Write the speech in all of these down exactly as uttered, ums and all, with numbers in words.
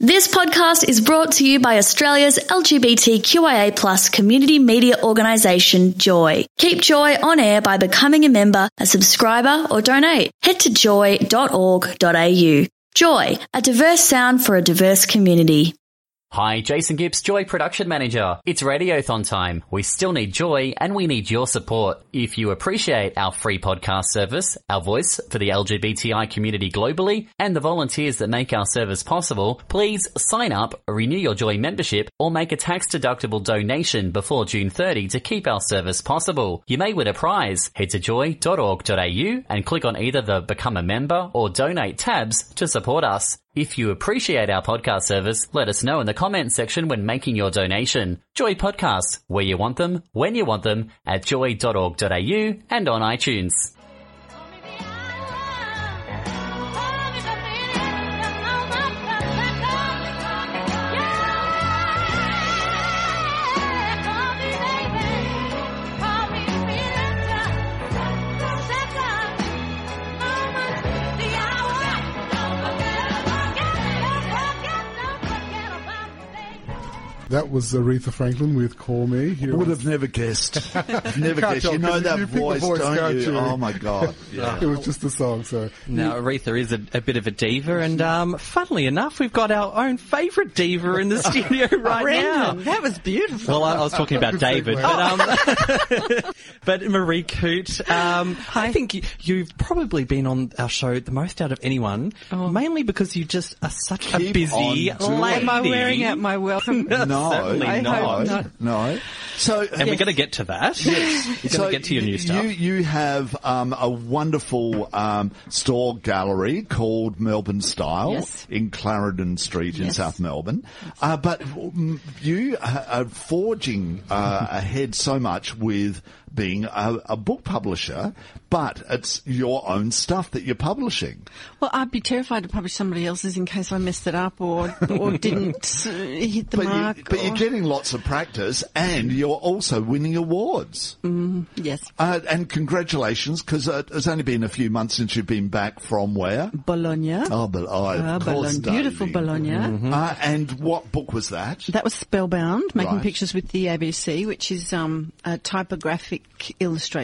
This podcast is brought to you by Australia's L G B T Q I A plus community media organisation, Joy. Keep Joy on air by becoming a member, a subscriber or donate. Head to joy dot org dot a u. Joy, a diverse sound for a diverse community. Hi, Jason Gibbs, Joy Production Manager. It's Radiothon time. We still need Joy and we need your support. If you appreciate our free podcast service, our voice for the L G B T I community globally, and the volunteers that make our service possible, please sign up, renew your Joy membership, or make a tax-deductible donation before June thirtieth to keep our service possible. You may win a prize. Head to joy dot org dot a u and click on either the Become a Member or Donate tabs to support us. If you appreciate our podcast service, let us know in the comments section when making your donation. Joy Podcasts, where you want them, when you want them, at joy dot org dot a u and on iTunes. That was Aretha Franklin with Call Me. Here Would have never guessed. Never guessed. Tell, You know that you voice, voice, don't can't you? you? Oh, my God. Yeah. It was just a song, so... Now, Aretha is a, a bit of a diva, and um, funnily enough, we've got our own favourite diva in the studio right Brendan, now. that was beautiful. Well, I, I was talking about David, but, um, but Marie Coote, um, I think you, you've probably been on our show the most out of anyone, Oh. mainly because you just are such Keep a busy on doing lady. it. Am I wearing out my welcome? No, Certainly I not. hope not. no. So, And we're going to get to that. Yes. We're going So to get to your new stuff. You, you have um, a wonderful um, store gallery called Melbourne Style Yes. in Clarendon Street in Yes. South Melbourne. Uh, but um, you are forging uh, ahead so much with being a, a book publisher, but it's your own stuff that you're publishing. Well, I'd be terrified to publish somebody else's in case I messed it up or or didn't uh, hit the But, mark. you, but or... you're getting lots of practice and you're also winning awards. Yes. Uh, and congratulations, because uh, it's only been a few months since you've been back from where? Bologna. Oh, but oh, Ah, of course, Bologna. Beautiful darling. Bologna. Uh, and what book was that? That was Spellbound, Making Right. Pictures with the A B C, which is um, a typographic illustration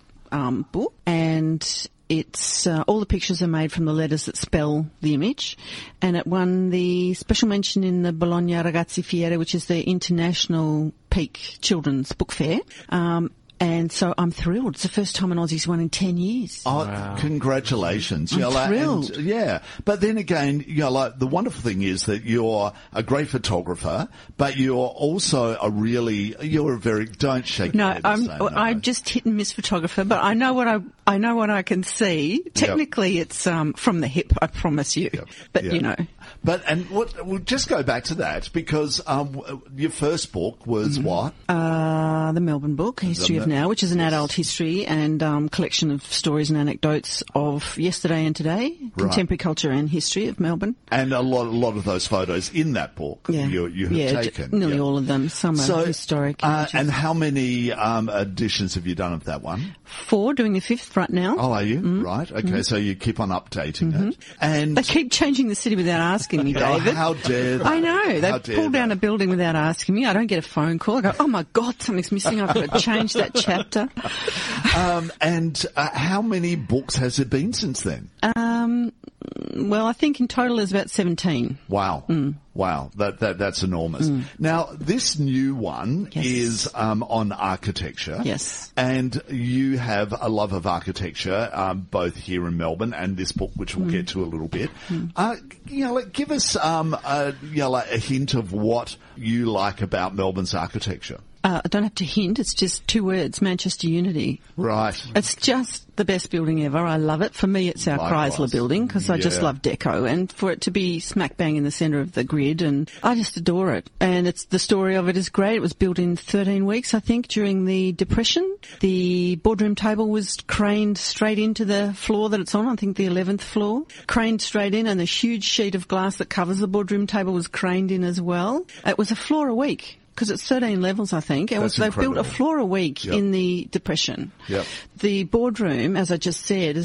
um, book. And it's uh, all the pictures are made from the letters that spell the image. And it won the special mention in the Bologna Ragazzi Fiera, which is the international peak children's book fair. Um, And so I'm thrilled. It's the first time an Aussie's won in ten years. Oh, congratulations. I'm You know, like, thrilled. and, yeah. But then again, you know, like, the wonderful thing is that you're a great photographer, but you're also a really, you're a very, don't shake your No, head and I'm, say no. I just hit and miss photographer, but I know what I I know what I can see. Technically, it's um, from the hip. I promise you. Yep. But Yep. you know, But, and what, we'll just go back to that because, um, your first book was what? uh, the Melbourne book, History of Mel- Now, which is an adult history and um, collection of stories and anecdotes of yesterday and today, contemporary culture and history of Melbourne. And a lot, a lot of those photos in that book Yeah, you, you have yeah, j- taken. nearly Yeah. all of them. Some are So, historic. uh, images. and how many um, editions have you done of that one? Four, doing the fifth right now. Oh, are you? Right. Okay. So you keep on updating it. And They keep changing the city without asking me, oh, David. how dare they? I know. They How dare pull down they? a building without asking me. I don't get a phone call. I go, oh my God, something's missing. I've got to change that chapter. Um, and uh, how many books has it been since then? Um, well, I think in total there's about seventeen. Wow. Wow. That, that, that's enormous. Now, this new one Yes. is, um, on architecture. Yes. And you have a love of architecture, um, both here in Melbourne and this book, which we'll get to a little bit. Uh, you know, like, give us, um, a, you know, like a hint of what you like about Melbourne's architecture. Uh, I don't have to hint. It's just two words, Manchester Unity. Right. It's just the best building ever. I love it. For me, it's our Likewise. Chrysler building because I just Yeah. love deco, and for it to be smack bang in the centre of the grid, and I just adore it. And it's the story of it is great. It was built in thirteen weeks, I think, during the Depression. The boardroom table was craned straight into the floor that it's on. I think the eleventh floor, craned straight in, and the huge sheet of glass that covers the boardroom table was craned in as well. It was a floor a week. Because it's thirteen levels, I think. And That's they've built a incredible. floor a week Yep. in the Depression. Yep. The boardroom, as I just said, has got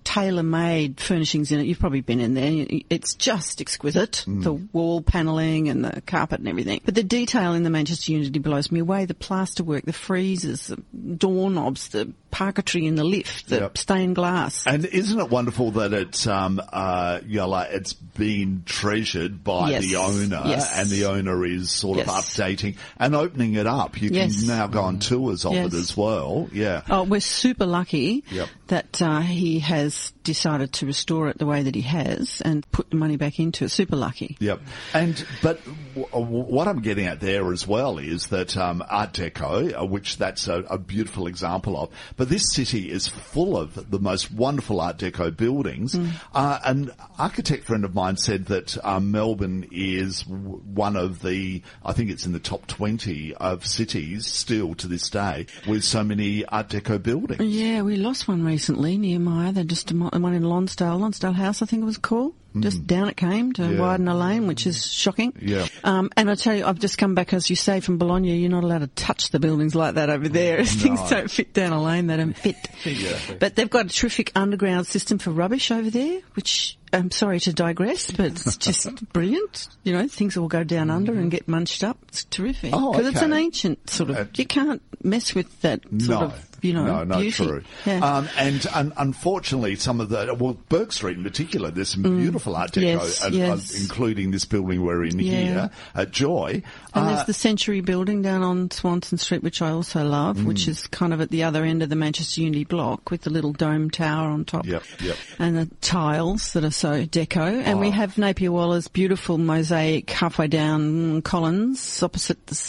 tailor-made furnishings in it. You've probably been in there. It's just exquisite, mm. the wall panelling and the carpet and everything. But the detail in the Manchester Unity blows me away. The plasterwork, the freezers, the doorknobs, the parquetry in the lift, the yep. stained glass. And isn't it wonderful that it's, um, uh, you know, like it's been treasured by yes. the owner, yes. and the owner is sort yes. of updating and opening it up. You yes. can now go on tours of yes. it as well. Yeah. Oh, we're super lucky yep. that uh, he has decided to restore it the way that he has and put the money back into it. Super lucky. Yep. And but w- w- what I'm getting at there as well is that um, Art Deco, uh, which that's a, a beautiful example of, but this city is full of the most wonderful Art Deco buildings. Mm. Uh, an architect friend of mine said that um, Melbourne is w- one of the, I think it's in the top twenty of cities still to this day with so many Art Deco buildings. Yeah, we lost one recently near Maya. They just the one in Lonsdale, Lonsdale House, I think it was called. Just down it came to yeah. widen a lane, which is shocking. Yeah. Um, and I tell you, I've just come back, as you say, from Bologna. You're not allowed to touch the buildings like that over there. No. Things don't fit down a lane. They don't fit. yeah. But they've got a terrific underground system for rubbish over there, which I'm sorry to digress, but it's just brilliant. You know, things will go down under and get munched up. It's terrific. Oh, Because okay. it's an ancient sort of, uh, you can't mess with that sort no. of, you know, no, no, beauty. true. Yeah. Um, and un- unfortunately, some of the, well, Burke Street in particular, there's some mm. beautiful Art Deco, yes, uh, yes. uh, including this building we're in yeah. here at Joy. And uh, there's the Century building down on Swanson Street, which I also love, mm. which is kind of at the other end of the Manchester Unity block with the little dome tower on top. Yep, yep. And the tiles that are so deco. And oh. we have Napier Waller's beautiful mosaic halfway down Collins, opposite the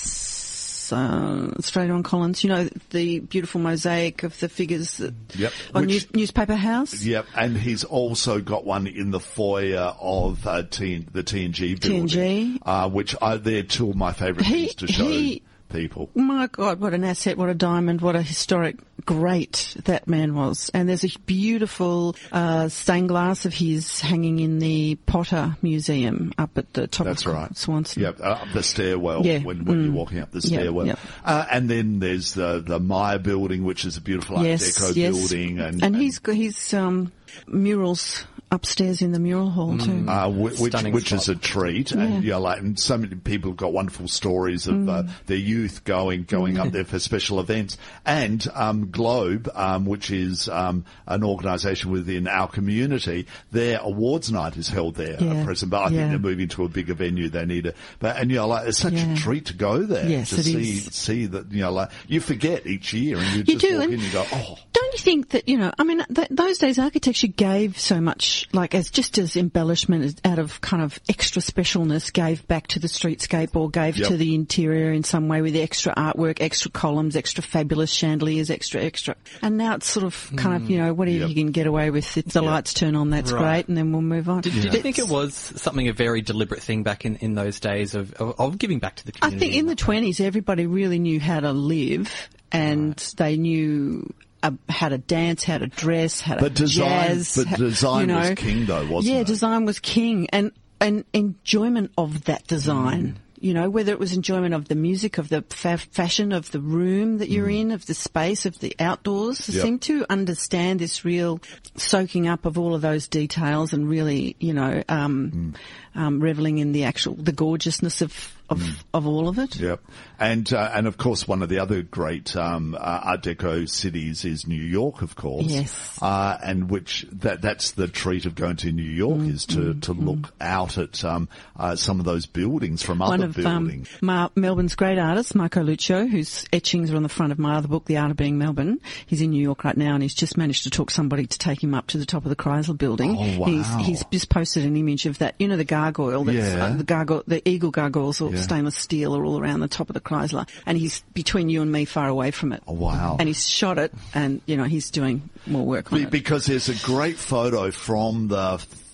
Uh, straight on Collins, you know, the beautiful mosaic of the figures that, yep. on Which, news, Newspaper House. Yep, and he's also got one in the foyer of uh, T, the T N G building, T N G. Uh, which are, they're two of my favourite He- things to show he- people. My God, what an asset, what a diamond, what a historic great that man was. And there's a beautiful uh, stained glass of his hanging in the Potter Museum up at the top That's of right. Swanson. Yep, uh, up the stairwell Yeah. when, when Mm. you're walking up the Yep, stairwell. yep. Uh, and then there's the, the Maya building, which is a beautiful Art Yes, Deco yes. building. And, And he's got his um, murals upstairs in the mural hall too. Uh, which Stunning which spot. is a treat, Yeah. and you know, like, and so many people have got wonderful stories of Mm. uh, their youth going going up there for special events. And um, Globe, um, which is um, an organisation within our community, their awards night is held there Yeah. at present. But I Yeah. think they're moving to a bigger venue. They need a, but and you know, like, it's such Yeah. a treat to go there Yes, to it see is. see that, you know, like, you forget each year and you, You just do, walk and in and you go, oh. Don't you think that, you know, I mean, th- those days architecture gave so much, like, as just as embellishment, as out of kind of extra specialness, gave back to the streetscape or gave Yep. to the interior in some way with extra artwork, extra columns, extra fabulous chandeliers, extra, extra. And now it's sort of kind of, you know, whatever Yep. you can get away with. If the Yep. lights turn on, that's Right. great, and then we'll move on. Did, did you think it was something, a very deliberate thing back in, in those days of, of, of giving back to the I community? think in the twenties, everybody really knew how to live, and they knew uh, how to dance, how to dress, how to But design, jazz. but how- design you know. was king, though, wasn't yeah, it? design was king, and and enjoyment of that design. You know, whether it was enjoyment of the music, of the fa- fashion, of the room that you're in, of the space, of the outdoors. Yep. Seem to understand this real soaking up of all of those details and really, you know, um, um, reveling in the actual, the gorgeousness of, of, of all of it. Yep. And, uh, and of course, one of the other great, um, uh, Art Deco cities is New York, of course. Yes. Uh, and which, that, that's the treat of going to New York Mm, is to, to look out at, um, uh, some of those buildings from One other of um, buildings. Mar- Melbourne's great artists, Marco Luccio, whose etchings are on the front of my other book, The Art of Being Melbourne. He's in New York right now, and he's just managed to talk somebody to take him up to the top of the Chrysler building. Oh, wow. He's, he's just posted an image of that, you know, the gargoyle, that's, Yeah. uh, the gargoyle, the eagle gargoyles, or Yeah. stainless steel, are all around the top of the Chrysler, and he's between you and me, far away from it. Oh, wow. And he's shot it, and you know, he's doing more work on Be- it. because there's a great photo from the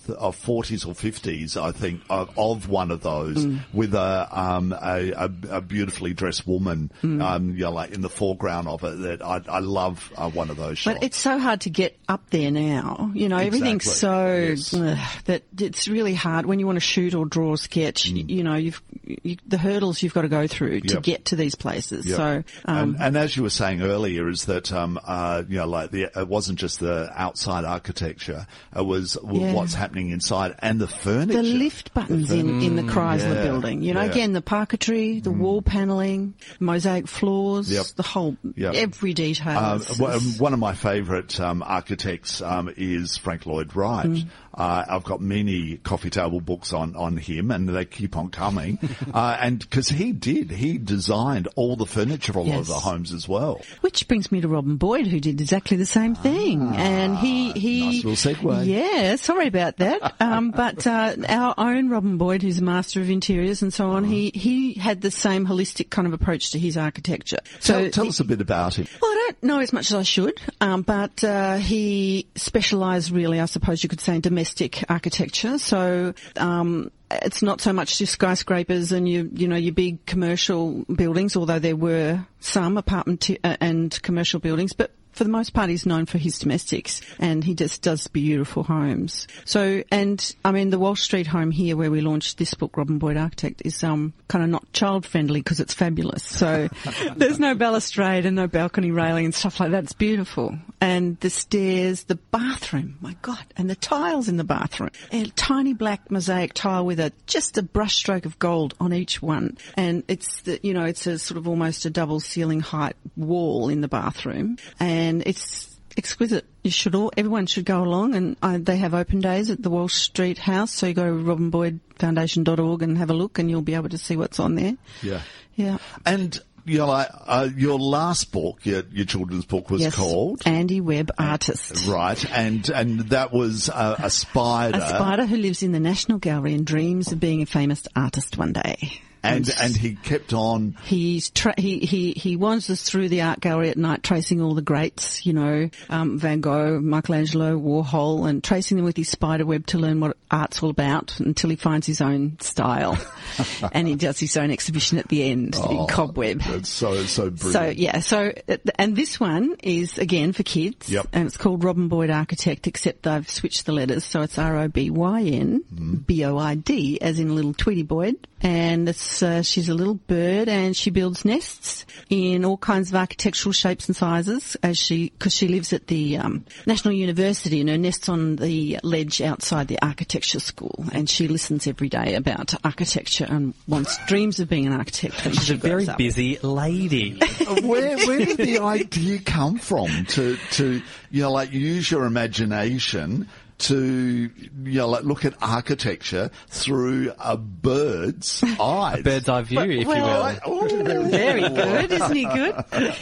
of forties or fifties, I think, of, of one of those mm. with a, um, a, a, a beautifully dressed woman, mm. um, you know, like in the foreground of it. That I, I love uh, one of those shots. But it's so hard to get up there now. You know, exactly. everything's so yes. ugh, that it's really hard when you want to shoot or draw a sketch. Mm. You, you know, you've you, the hurdles you've got to go through to yep. get to these places. Yep. So, um, and, and as you were saying earlier, is that um, uh, you know, like the, it wasn't just the outside architecture; it was yeah. what's happening inside and the furniture. The lift buttons the in, in the Chrysler yeah. building. You know, yeah. again, the parquetry, the mm. wall panelling, mosaic floors, yep. the whole, yep. every detail. Um, is, well, is, one of my favourite um, architects um, is Frank Lloyd Wright. Mm. Uh, I've got many coffee table books on, on him, and they keep on coming. uh, and because he did, he designed all the furniture for a lot of yes. the homes as well. Which brings me to Robin Boyd, who did exactly the same thing. Ah, and he, he, nice little segue. Yeah, sorry about that. um, but uh, our own Robin Boyd, who's a master of interiors and so on, uh-huh. he he had the same holistic kind of approach to his architecture. So So tell he, us a bit about him. Well, I don't know as much as I should, um, but uh, he specialised really, I suppose you could say, in domestic architecture. So um, it's not so much just skyscrapers and you you know your big commercial buildings, although there were some apartment t- uh, and commercial buildings, but for the most part, he's known for his domestics, and he just does beautiful homes. So, and I mean, the Walsh Street home here, where we launched this book, Robin Boyd Architect, is um kind of not child friendly because it's fabulous. So, there's no balustrade and no balcony railing and stuff like that. It's beautiful, and the stairs, the bathroom, my God, and the tiles in the bathroom, a tiny black mosaic tile with a just a brushstroke of gold on each one, and it's the you know it's a sort of almost a double ceiling height wall in the bathroom, and And it's exquisite. You should all, everyone should go along, and uh, they have open days at the Walsh Street House. So you go to robin boyd foundation dot org and have a look, and you'll be able to see what's on there. Yeah, yeah. And you know, like, uh, your last book, your, your children's book, was yes. called Andy Webb, Artist. Right, and and that was uh, a spider, a spider who lives in the National Gallery and dreams of being a famous artist one day. And and he kept on. He's tra- he he he wanders through the art gallery at night, tracing all the greats, you know, um, Van Gogh, Michelangelo, Warhol, and tracing them with his spider web to learn what art's all about until he finds his own style, and he does his own exhibition at the end Oh, in Cobweb. That's so so brilliant. So yeah, so and this one is again for kids, yep. and it's called Robin Boyd Architect, except they've switched the letters, so it's R O B Y N B O I D, as in little Tweety Boyd, and it's. Uh, she's a little bird, and she builds nests in all kinds of architectural shapes and sizes, as she because she lives at the um, National University, and her nest's on the ledge outside the architecture school, and she listens every day about architecture and wants dreams of being an architect. She's a very busy lady. where where did the idea come from to to you know like use your imagination to, you know, like look at architecture through a bird's eyes? A bird's eye view, but, if well, you will. Very good, isn't he good?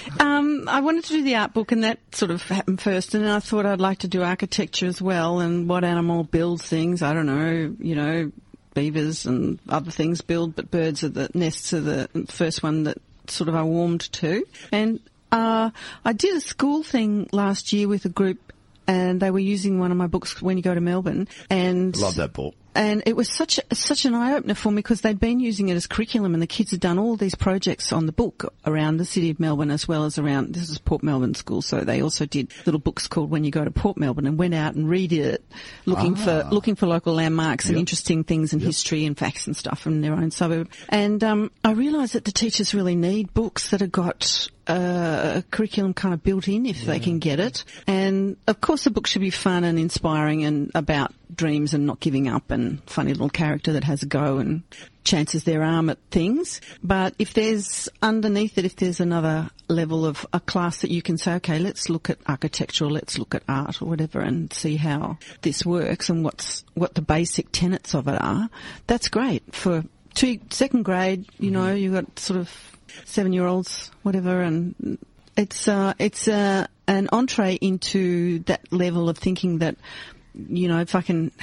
Um, I wanted to do the art book, and that sort of happened first, and then I thought I'd like to do architecture as well, and what animal builds things, I don't know, you know, beavers and other things build, but birds are the, nests are the first one that sort of I warmed to. And uh, I did a school thing last year with a group, and they were using one of my books, When You Go to Melbourne. And love that book. And it was such a, such an eye-opener for me, because they'd been using it as curriculum, and the kids had done all these projects on the book around the city of Melbourne, as well as around, this is Port Melbourne School, so they also did little books called When You Go to Port Melbourne, and went out and redid it, looking ah. for looking for local landmarks yep. and interesting things and yep. history and facts and stuff from their own suburb. And um, I realised that the teachers really need books that have got Uh, a curriculum kind of built in, if yeah. they can get it. And of course the book should be fun and inspiring and about dreams and not giving up, and funny little character that has a go and chances their arm at things. But if there's underneath it, if there's another level of a class that you can say, okay, let's look at architecture, or let's look at art or whatever, and see how this works and what's what the basic tenets of it are, that's great. For two, second grade, you mm-hmm. know, you've got sort of seven-year-olds, whatever, and it's uh, it's uh, an entree into that level of thinking that, you know, if I can help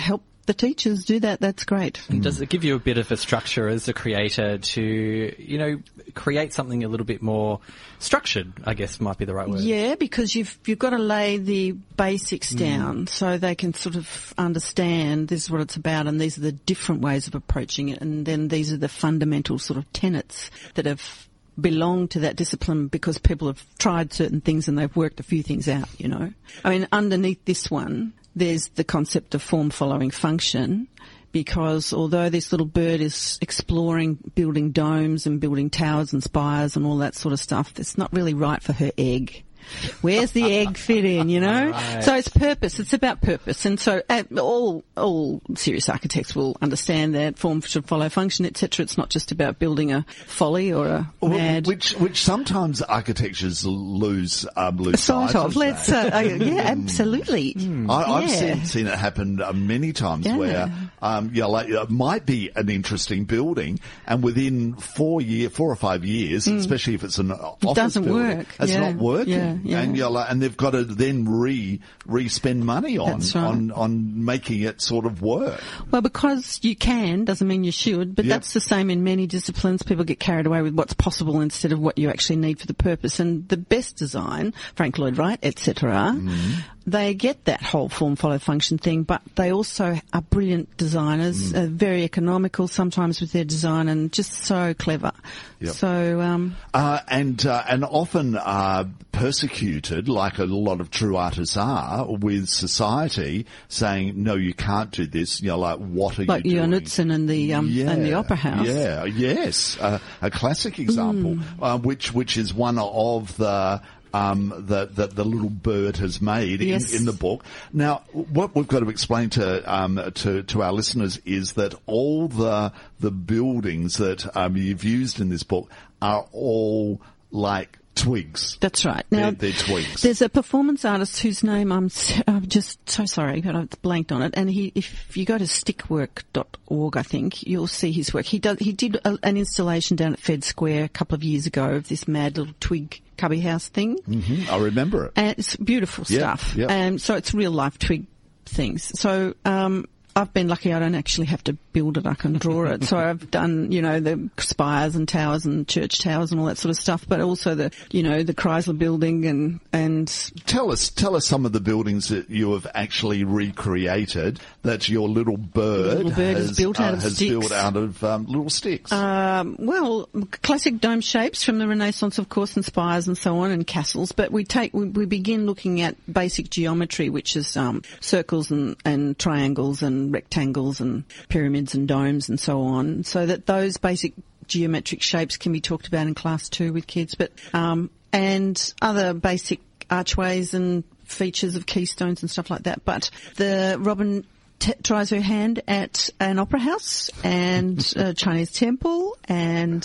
the teachers do that, that's great. And does it give you a bit of a structure as a creator to, you know, create something a little bit more structured, I guess might be the right word? Yeah, because you've you've got to lay the basics down mm. so they can sort of understand this is what it's about and these are the different ways of approaching it, and then these are the fundamental sort of tenets that have belong to that discipline because people have tried certain things and they've worked a few things out, you know. I mean, underneath this one, there's the concept of form following function, because although this little bird is exploring building domes and building towers and spires and all that sort of stuff, it's not really right for her egg. Where's the egg fit in, you know? Right. So it's purpose. It's about purpose. And so uh, all all serious architects will understand that form should follow function, et cetera. It's not just about building a folly or a mad... Which which sometimes architectures lose um, lose Sort sight of. of Let's, uh, uh, yeah, absolutely. Mm. I, I've yeah. seen, seen it happen uh, many times yeah. where um, you know, like, it might be an interesting building, and within four year, four or five years, mm. especially if it's an office it doesn't building, work. it's yeah. not working. Yeah. Yeah. And, you know, like, and they've got to then re re spend money on That's right. on on making it sort of work. Well, because you can doesn't mean you should, but yep. that's the same in many disciplines. People get carried away with what's possible instead of what you actually need for the purpose. And the best design, Frank Lloyd Wright, et cetera, mm-hmm. they get that whole form follow function thing, but they also are brilliant designers, mm. uh, very economical sometimes with their design, and just so clever. Yep. So, um, uh, and uh, and often uh, persecuted, like a lot of true artists are, with society saying, "No, you can't do this." You know, like, what are like you doing? Like Utzon and the um, yeah, and the Opera House. Yeah, yes, uh, a classic example, mm. uh, which which is one of the. Um, that, that the little bird has made yes. in, in the book. Now, what we've got to explain to um, to, to our listeners is that all the the buildings that um, you've used in this book are all like twigs. That's right. Now, they're, they're twigs. There's a performance artist whose name I'm, I'm just so sorry, but I've blanked on it. And he, if you go to stickwork dot org, I think you'll see his work. He does. He did a, an installation down at Fed Square a couple of years ago of this mad little twig cubby house thing. Mm-hmm. I remember it. And it's beautiful yep, stuff. Yep. And so it's real life twig things. So, um, I've been lucky I don't actually have to build it, I can draw it. So I've done, you know, the spires and towers and church towers and all that sort of stuff, but also the, you know, the Chrysler building and, and... Tell us, tell us some of the buildings that you have actually recreated that your little bird, little bird has, is built out uh, of has sticks. built out of um, little sticks. Um, well, classic dome shapes from the Renaissance, of course, and spires and so on, and castles, but we take, we, we begin looking at basic geometry, which is, um, circles and, and triangles and rectangles and and pyramids and domes and so on, so that those basic geometric shapes can be talked about in class two with kids, but um, and other basic archways and features of keystones and stuff like that. But the Robin t- tries her hand at an opera house and a Chinese temple and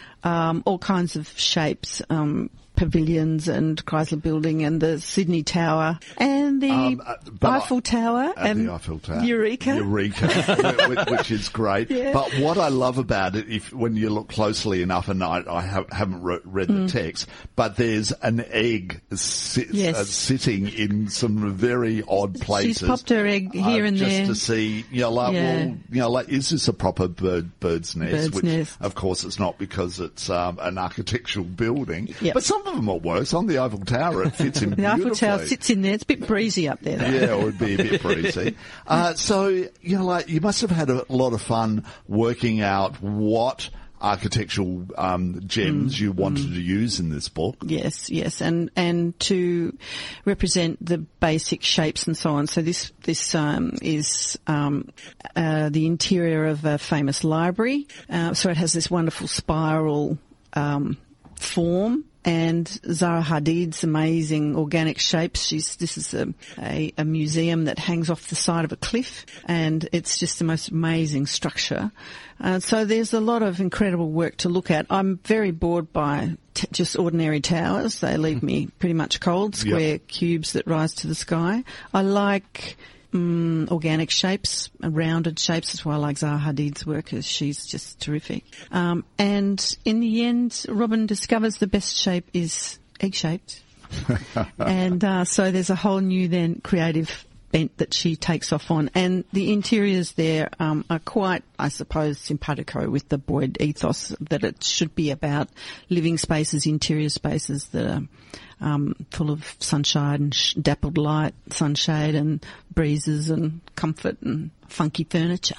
um, all kinds of shapes. Um, pavilions and Chrysler building and the Sydney Tower and the um, uh, Eiffel I, Tower and, and the Eiffel Tower. Eureka. Eureka, which, which is great. Yeah. But what I love about it, if when you look closely enough, and I, I have, haven't re- read mm. the text, but there's an egg sit, yes. uh, sitting in some very odd places. She's popped her egg here uh, and just there. Just to see, you know, like, yeah. well, you know, like, is this a proper bird, bird's nest? Bird's which, nest. of course, it's not because it's um, an architectural building. Yep. But some of them are worse. On the Eiffel Tower, it fits in the beautifully. Eiffel Tower sits in there. It's a bit breezy up there, though. Yeah, it would be a bit breezy. Uh, so, you know, like, you must have had a lot of fun working out what architectural um, gems mm, you wanted mm. to use in this book. Yes, yes, and and to represent the basic shapes and so on. So this this um, is um, uh, the interior of a famous library. Uh, so it has this wonderful spiral um, form. And Zaha Hadid's amazing organic shapes. She's, this is a, a, a museum that hangs off the side of a cliff, and it's just the most amazing structure. Uh, so there's a lot of incredible work to look at. I'm very bored by t- just ordinary towers. They leave me pretty much cold, square yep. cubes that rise to the sky. I like Um, organic shapes, rounded shapes. That's why I like Zaha Hadid's work, because she's just terrific. Um, and in the end, Robin discovers the best shape is egg-shaped. and uh, so there's a whole new then creative bent that she takes off on. And the interiors there um, are quite, I suppose, simpatico with the Boyd ethos that it should be about living spaces, interior spaces that are um, full of sunshine and sh- dappled light, sunshade and breezes and comfort and funky furniture.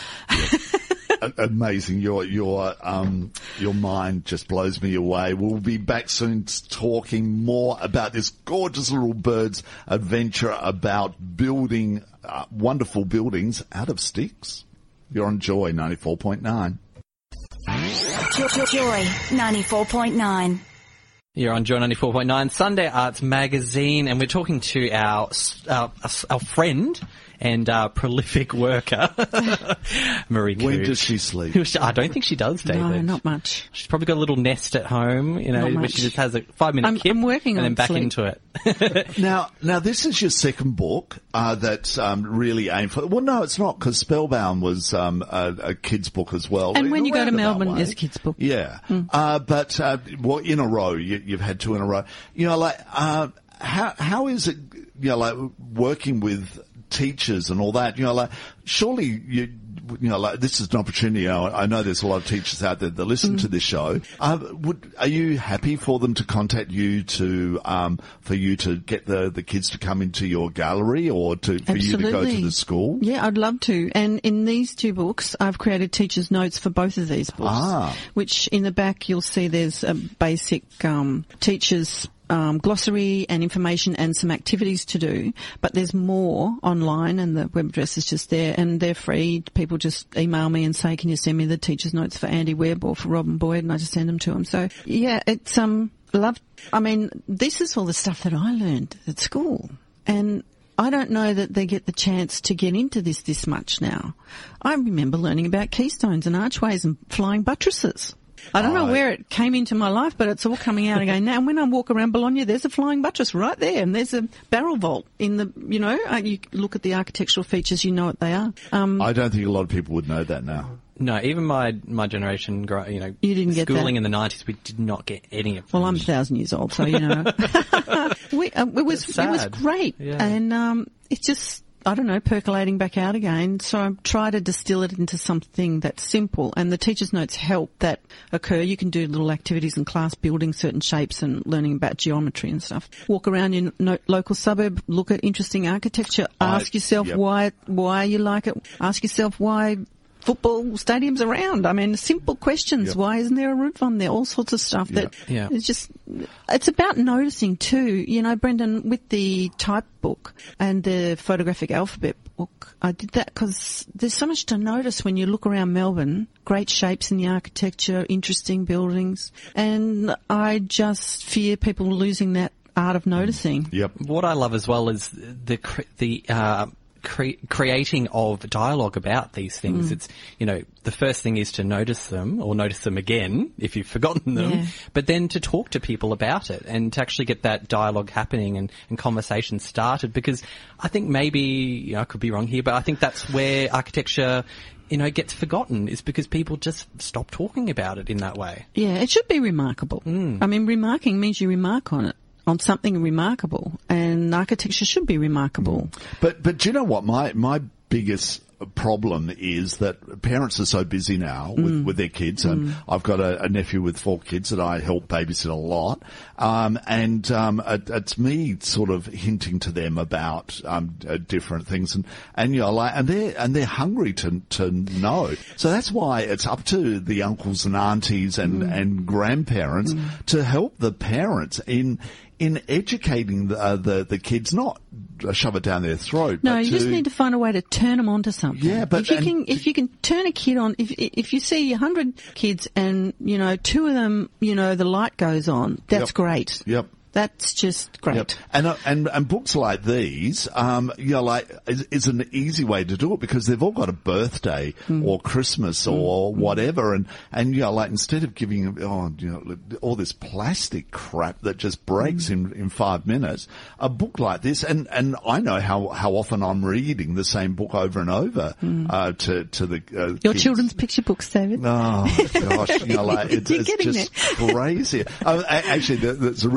Amazing. Your your um your mind just blows me away. We'll be back soon talking more about this gorgeous little bird's adventure about building uh, wonderful buildings out of sticks. You're on Joy ninety-four point nine. Joy ninety-four point nine. You're on Joy ninety-four point nine, Sunday Arts Magazine, and we're talking to our our, our friend and uh, prolific worker, Marie Coote. When does she sleep? I don't think she does, David. No, not much. She's probably got a little nest at home, you know, where she just has a five-minute I'm, kip I'm working and on then back sleep. into it. Now, now this is your second book uh, that's um, really aimed for. Well, no, it's not, because Spellbound was um, a, a kids' book as well. And when In a you go to roundabout Melbourne, way. it's a kids' book. Yeah, Mm. uh, but uh, well, in a row, you, you've had two in a row. You know, like uh, how how is it? You know, like working with teachers and all that. You know, like surely you. You know, like this is an opportunity. You know, I know there's a lot of teachers out there that listen Mm. to this show. Uh, would, are you happy for them to contact you to, um, for you to get the, the kids to come into your gallery or to, for you to go to the school? Yeah, I'd love to. And in these two books, I've created teacher's notes for both of these books, Ah. which in the back you'll see there's a basic um, teacher's Um, glossary and information and some activities to do, but there's more online and the web address is just there and they're free. People just email me and say, can you send me the teacher's notes for Andy Webb or for Robin Boyd, and I just send them to them. So yeah, it's, um, love, I mean, this is all the stuff that I learned at school, and I don't know that they get the chance to get into this this much now. I remember learning about keystones and archways and flying buttresses. I don't know I- where it came into my life, but it's all coming out again now. And when I walk around Bologna, there's a flying buttress right there, and there's a barrel vault in the, you know, uh, you look at the architectural features, you know what they are. Um, I don't think a lot of people would know that now. No, even my my generation, gro- you know, You didn't get schooling that. in the nineties, we did not get any of well, them. I'm a thousand years old, so you know, we, uh, it was It's it was sad. great, Yeah. and um, it's just. I don't know, percolating back out again. So I try to distill it into something that's simple, and the teacher's notes help that occur. You can do little activities in class, building certain shapes and learning about geometry and stuff. Walk around your no- local suburb, look at interesting architecture, ask I- yourself yep. why why you like it. Ask yourself why football stadiums around. I mean, simple questions. Yep. Why isn't there a roof on there? All sorts of stuff that Yeah. it's just, it's about noticing too. You know, Brendan, with the type book and the photographic alphabet book, I did that because there's so much to notice when you look around Melbourne. Great shapes in the architecture, interesting buildings. And I just fear people losing that art of noticing. Yep. What I love as well is the cre- the uh, cre- creating of dialogue about these things. Mm. It's, you know, the first thing is to notice them or notice them again if you've forgotten them, Yeah. but then to talk to people about it and to actually get that dialogue happening and, and conversation started, because I think maybe, you know, I could be wrong here, but I think that's where architecture, you know, gets forgotten, is because people just stop talking about it in that way. Yeah, it should be remarkable. I mean, remarking means you remark on it, on something remarkable, and architecture should be remarkable. But but do you know what? My my biggest problem is that parents are so busy now with, Mm. with their kids, and I've got a, a nephew with four kids that I help babysit a lot, um, and um, it, it's me sort of hinting to them about um, uh, different things, and and you know, like, and they're and they're hungry to to know. So that's why it's up to the uncles and aunties and and grandparents to help the parents in. in educating the, uh, the the kids, not shove it down their throat. No, but you to, just need to find a way to turn them onto something. Yeah, but- if you and- can, if you can turn a kid on, if if you see a hundred kids and you know two of them, you know the light goes on, that's Yep. great. Yep. That's just great. Yep. And, uh, and and books like these, um, you know, like is, is an easy way to do it because they've all got a birthday Mm. or Christmas or whatever, and and you know, like instead of giving oh, you know, all this plastic crap that just breaks Mm. in in five minutes, a book like this, and and I know how how often I'm reading the same book over and over uh, to to the uh, Mm. Your kids. children's picture books, David. Oh gosh, you know, like it's, You're it's getting just crazy. Oh, a- actually, there- there's a really cute one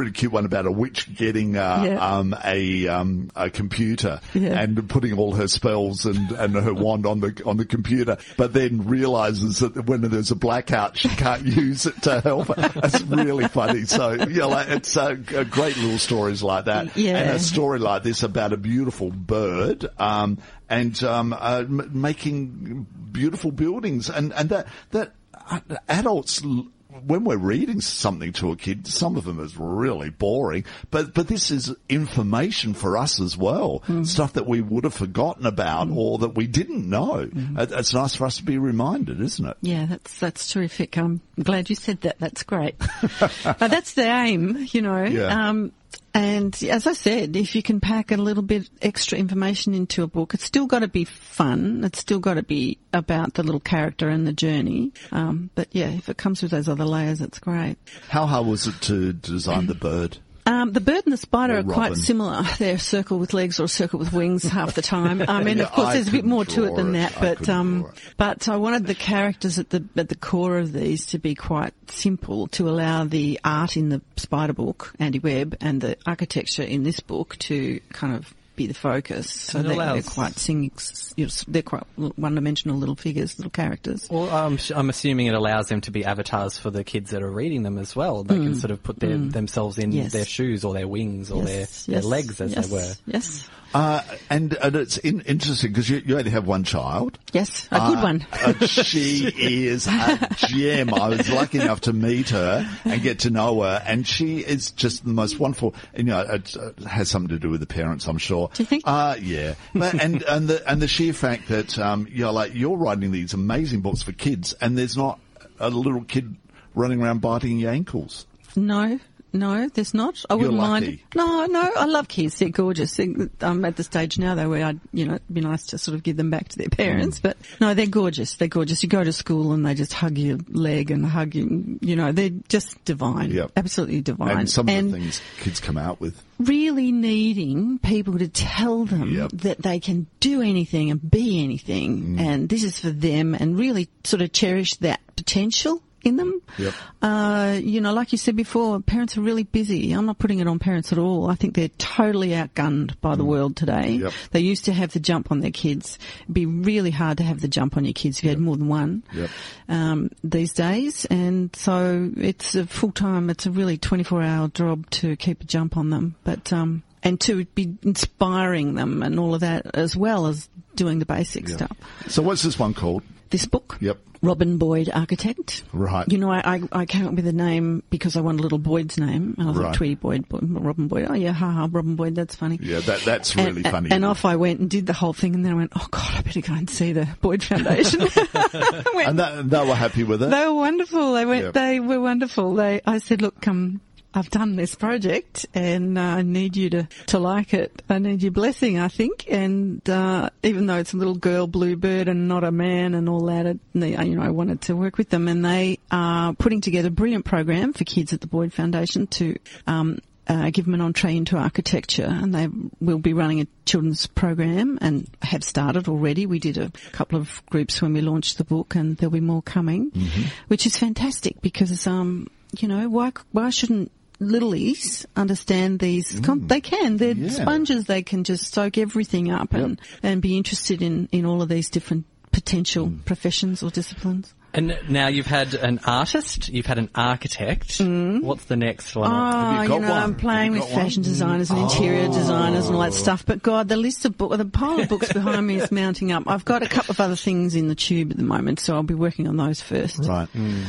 one about a witch getting uh, Yeah. um, a um, a computer Yeah. and putting all her spells and, and her wand on the on the computer, but then realizes that when there's a blackout, she can't use it to help her. That's really funny. So, yeah, like, it's uh, great little stories like that. Yeah. And a story like this about a beautiful bird, um, and, um, uh, m- making beautiful buildings. And, and that, that uh, adults, l- when we're reading something to a kid, some of them is really boring, but, but this is information for us as well. Mm. Stuff that we would have forgotten about Mm. or that we didn't know. Mm. It- It's nice for us to be reminded, isn't it? Yeah, that's that's terrific. I'm glad you said that. That's great. uh, that's the aim, you know. Yeah. Um, and as I said, if you can pack a little bit extra information into a book, it's still got to be fun. It's still got to be about the little character and the journey. Um, but yeah, if it comes with those other layers, it's great. How hard was it to design the bird? Um, the bird and the spider Or are quite robin. similar. They're a circle with legs or a circle with wings half the time. I mean, Yeah, of course, I there's a bit couldn't more to it draw than it. that, I but couldn't um, draw it. but I wanted the characters at the at the core of these to be quite simple, to allow the art in the spider book, Andy Webb, and the architecture in this book to kind of be the focus. So It they're, they're allows- quite sing, you know, they're quite one-dimensional little figures, little characters. Well, I'm, I'm assuming it allows them to be avatars for the kids that are reading them as well. They can sort of put their, themselves in Yes. their shoes or their wings or Yes, their, yes, their legs, as yes, they were. Yes, Uh, and, and it's in, interesting because you, you only have one child. yes, a good Uh, one. uh, she is a gem. I was lucky enough to meet her and get to know her, and she is just the most wonderful. You know, it, it has something to do with the parents, I'm sure. Do you think? Uh, yeah. But, and and the and the sheer fact that um, you know, like you're writing these amazing books for kids, and there's not a little kid running around biting your ankles. No, no, there's not. I wouldn't mind. lucky. No, no, I love kids. They're gorgeous. They're, I'm at the stage now, though, where I'd, you know, it'd be nice to sort of give them back to their parents. But no, they're gorgeous. They're gorgeous. You go to school and they just hug your leg and hug you. You know, they're just divine. Yep. Absolutely divine. And some of And the things kids come out with. really needing people to tell them Yep. that they can do anything and be anything, and this is for them, and really sort of cherish that potential in them. Yep. Uh, you know, like you said before, parents are really busy. I'm not putting it on parents at all. I think they're totally outgunned by the world today. Yep. They used to have the jump on their kids. It'd be really hard to have the jump on your kids if you had more than one Yep. um, these days. And so it's a full-time, it's a really twenty-four hour job to keep a jump on them. But, um, and to be inspiring them and all of that, as well as doing the basic Yep. stuff. So what's this one called? This book? Yep. Robin Boyd Architect. Right. You know, I, I, I came up with a name because I wanted little Boyd's name. And I thought, Right. Tweety Boyd, Boyd, Robin Boyd. Oh, yeah, haha, Robin Boyd, that's funny. Yeah, that that's And- really funny. And off I went and did the whole thing, and then I went, oh, God, I better go and see the Boyd Foundation. I went, And that, they were happy with it. they were wonderful. They went. Yep. They were wonderful. They. I said, look, um, I've done this project, and uh, I need you to to like it. I need your blessing, I think. And uh, even though it's a little girl bluebird and not a man and all that, it, you know, I wanted to work with them, and they are putting together a brilliant program for kids at the Boyd Foundation to. Um, Uh, give them an entree into architecture, and they will be running a children's program and have started already. We did a couple of groups when we launched the book, and there'll be more coming, Mm-hmm. which is fantastic because, um, you know, why why shouldn't littlies understand these? Com- they can. They're Mm. Yeah. sponges. They can just soak everything up and and be interested in in all of these different potential Mm. professions or disciplines. And now you've had an artist, you've had an architect. What's the next one? Oh, you you, got know, one? I'm playing Have you with got one? fashion designers and interior designers and all that stuff. But God, the list of book, the pile of books behind me is mounting up. I've got a couple of other things in the tube at the moment, so I'll be working on those first. Right.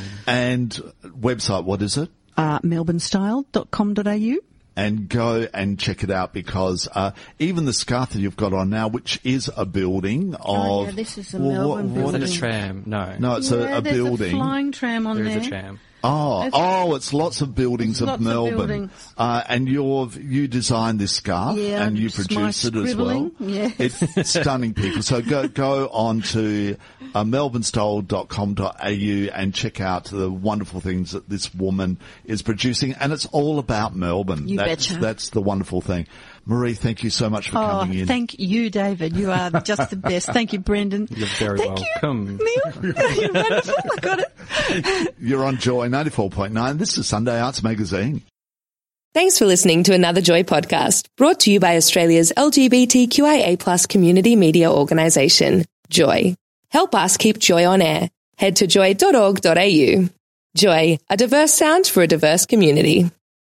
And website, what is it? Uh, melbourne style dot com dot a u. And go and check it out because uh, even the scarf that you've got on now, which is a building of... Oh, yeah, this is a Melbourne Is building. it a tram? No. No, it's yeah, a, a there's building. a flying tram on There there. is a tram. Oh, It's- oh, it's lots of buildings It's of lots of Melbourne. buildings. Uh, and you're, you designed this scarf Yeah, and you it's my produced it as well. scribbling, yes. It's stunning, people. So go, go on to uh, melbourne style dot com dot a u and check out the wonderful things that this woman is producing. And it's all about Melbourne. You that's, betcha. that's the wonderful thing. Marie, thank you so much for Oh, coming in. thank you, David. You are just the best. Thank you, Brendan. You're very thank welcome. You, Neil. You're wonderful. I got it. You're on Joy ninety-four point nine. This is Sunday Arts Magazine. Thanks for listening to another Joy podcast, brought to you by Australia's L G B T Q I A plus community media organisation, Joy. Help us keep Joy on air. Head to joy dot org dot a u. Joy, a diverse sound for a diverse community.